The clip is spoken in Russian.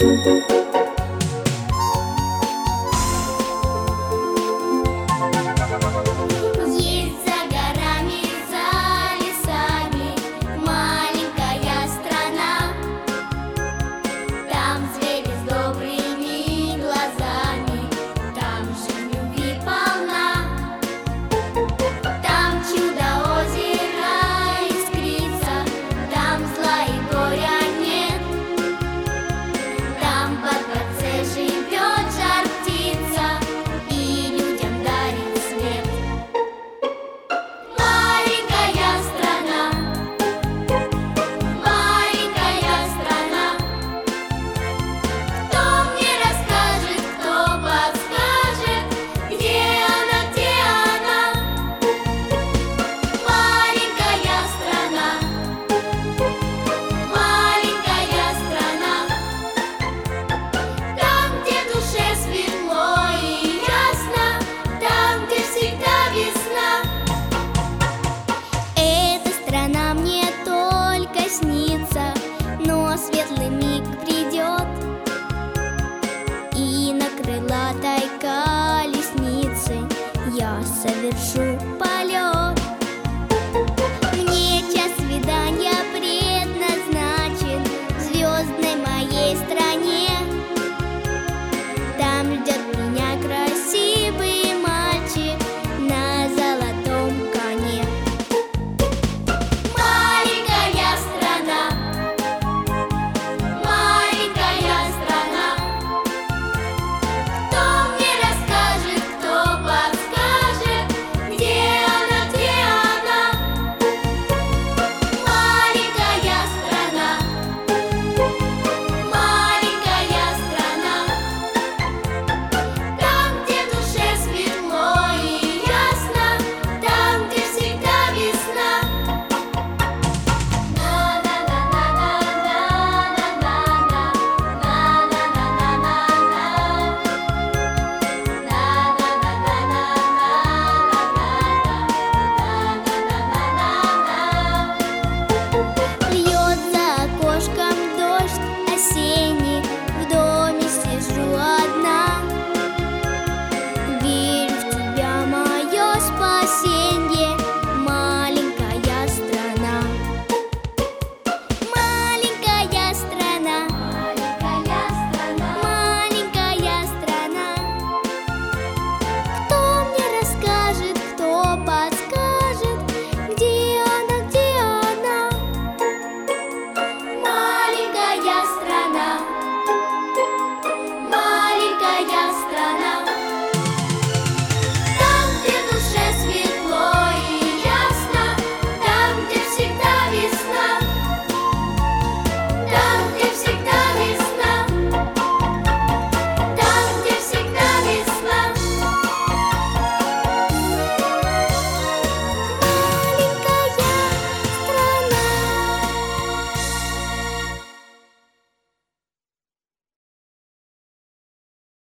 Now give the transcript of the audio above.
Есть за горами, за лесами маленькая страна. Там звери с добрыми глазами, там же любви полна. Там чудо озера искрится, там зла и горя нет. Там во дворце живет жар-птица и людям дарит свет. Маленькая страна, кто мне расскажет, кто подскажет, где она, где она? Маленькая страна, там, где душе светло и ясно, там, где всегда весна. Эта страна мне только снится, но светлый мир